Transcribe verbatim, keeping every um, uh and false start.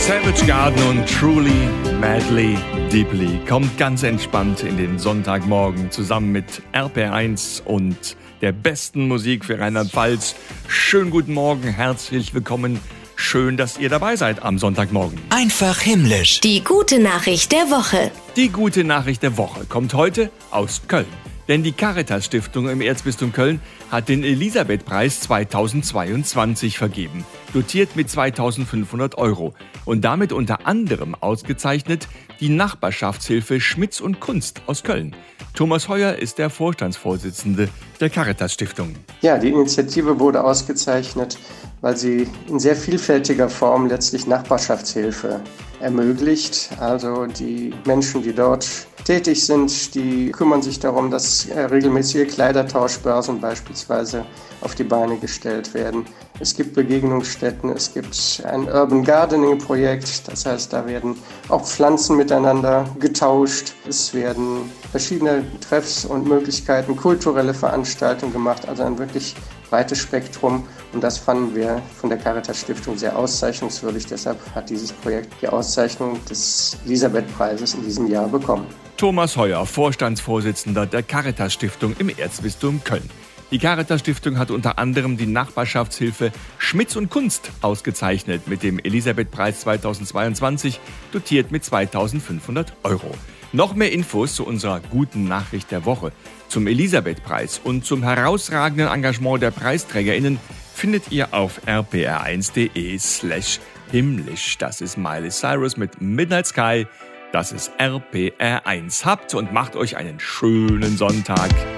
Savage Garden und Truly, Madly, Deeply kommt ganz entspannt in den Sonntagmorgen zusammen mit R P R eins und der besten Musik für Rheinland-Pfalz. Schönen guten Morgen, herzlich willkommen. Schön, dass ihr dabei seid am Sonntagmorgen. Einfach himmlisch. Die gute Nachricht der Woche. Die gute Nachricht der Woche kommt heute aus Köln. Denn die Caritas-Stiftung im Erzbistum Köln hat den Elisabeth-Preis zweitausendzweiundzwanzig vergeben, dotiert mit zweitausendfünfhundert Euro und damit unter anderem ausgezeichnet die Nachbarschaftshilfe Schmitz und Kunst aus Köln. Thomas Heuer ist der Vorstandsvorsitzende der Caritas-Stiftung. Ja, die Initiative wurde ausgezeichnet, weil sie in sehr vielfältiger Form letztlich Nachbarschaftshilfe ermöglicht. Also die Menschen, die dort tätig sind, die kümmern sich darum, dass regelmäßige Kleidertauschbörsen beispielsweise auf die Beine gestellt werden. Es gibt Begegnungsstätten, es gibt ein Urban Gardening Projekt, das heißt, da werden auch Pflanzen miteinander getauscht. Es werden verschiedene Treffs und Möglichkeiten, kulturelle Veranstaltungen gemacht, also ein wirklich breites Spektrum. Und das fanden wir von der Caritas Stiftung sehr auszeichnungswürdig. Deshalb hat dieses Projekt die Auszeichnung des Elisabeth-Preises in diesem Jahr bekommen. Thomas Heuer, Vorstandsvorsitzender der Caritas Stiftung im Erzbistum Köln. Die Caritas Stiftung hat unter anderem die Nachbarschaftshilfe Schmitz und Kunst ausgezeichnet mit dem Elisabeth-Preis zweitausendzweiundzwanzig, dotiert mit zweitausendfünfhundert Euro. Noch mehr Infos zu unserer guten Nachricht der Woche, zum Elisabeth-Preis und zum herausragenden Engagement der PreisträgerInnen findet ihr auf r p r eins punkt d e slash himmlisch. Das ist Miley Cyrus mit Midnight Sky. Das ist R P R eins. Habt und macht euch einen schönen Sonntag.